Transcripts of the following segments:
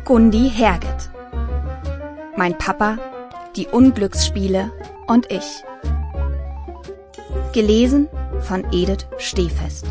Gundi Herget. Mein Papa, die Unglücksspiele und ich. Gelesen von Edith Stehfest.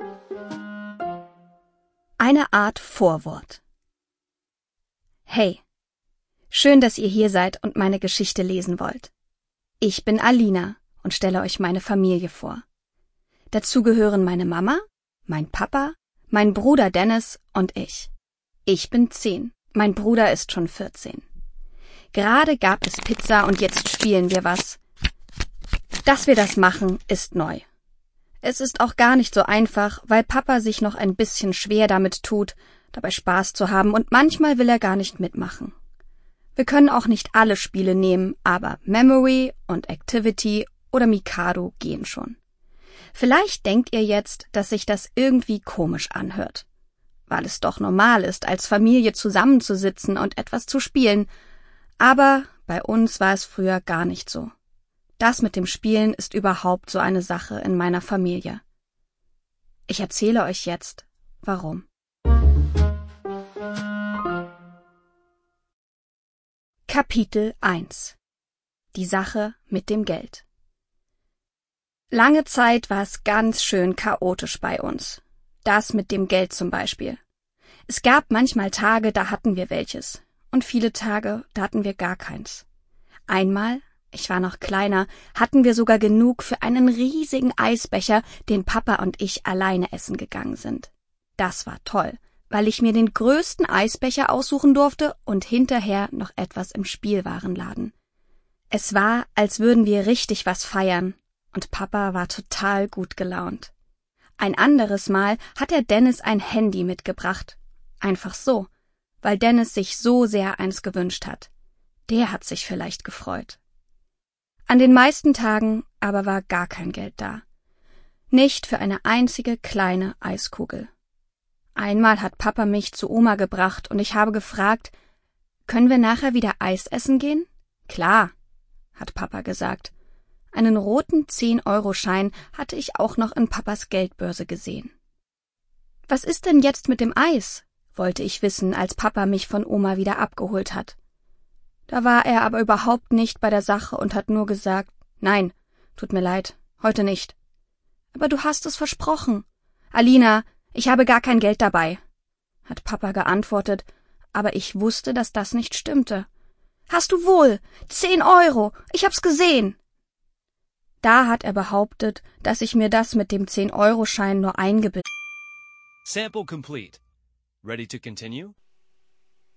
Eine Art Vorwort. Hey, schön, dass ihr hier seid und meine Geschichte lesen wollt. Ich bin Alina und stelle euch meine Familie vor. Dazu gehören meine Mama, mein Papa, mein Bruder Dennis und ich. Ich bin 10, mein Bruder ist schon 14. Gerade gab es Pizza und jetzt spielen wir was. Dass wir das machen, ist neu. Es ist auch gar nicht so einfach, weil Papa sich noch ein bisschen schwer damit tut, dabei Spaß zu haben und manchmal will er gar nicht mitmachen. Wir können auch nicht alle Spiele nehmen, aber Memory und Activity oder Mikado gehen schon. Vielleicht denkt ihr jetzt, dass sich das irgendwie komisch anhört, weil es doch normal ist, als Familie zusammenzusitzen und etwas zu spielen. Aber bei uns war es früher gar nicht so. Das mit dem Spielen ist überhaupt so eine Sache in meiner Familie. Ich erzähle euch jetzt, warum. Kapitel 1 – Die Sache mit dem Geld. Lange Zeit war es ganz schön chaotisch bei uns. Das mit dem Geld zum Beispiel. Es gab manchmal Tage, da hatten wir welches. Und viele Tage, da hatten wir gar keins. Einmal, ich war noch kleiner, hatten wir sogar genug für einen riesigen Eisbecher, den Papa und ich alleine essen gegangen sind. Das war toll, weil ich mir den größten Eisbecher aussuchen durfte und hinterher noch etwas im Spielwarenladen. Es war, als würden wir richtig was feiern. Und Papa war total gut gelaunt. Ein anderes Mal hat er Dennis ein Handy mitgebracht. Einfach so, weil Dennis sich so sehr eins gewünscht hat. Der hat sich vielleicht gefreut. An den meisten Tagen aber war gar kein Geld da. Nicht für eine einzige kleine Eiskugel. Einmal hat Papa mich zu Oma gebracht und ich habe gefragt, können wir nachher wieder Eis essen gehen? Klar, hat Papa gesagt. Einen roten 10-Euro-Schein hatte ich auch noch in Papas Geldbörse gesehen. Was ist denn jetzt mit dem Eis? Wollte ich wissen, als Papa mich von Oma wieder abgeholt hat. Da war er aber überhaupt nicht bei der Sache und hat nur gesagt, nein, tut mir leid, heute nicht. Aber du hast es versprochen. Alina, ich habe gar kein Geld dabei, hat Papa geantwortet, aber ich wusste, dass das nicht stimmte. Hast du wohl, 10 Euro, ich hab's gesehen. Da hat er behauptet, dass ich mir das mit dem 10-Euro-Schein nur eingebildet. Sample complete. Ready to continue?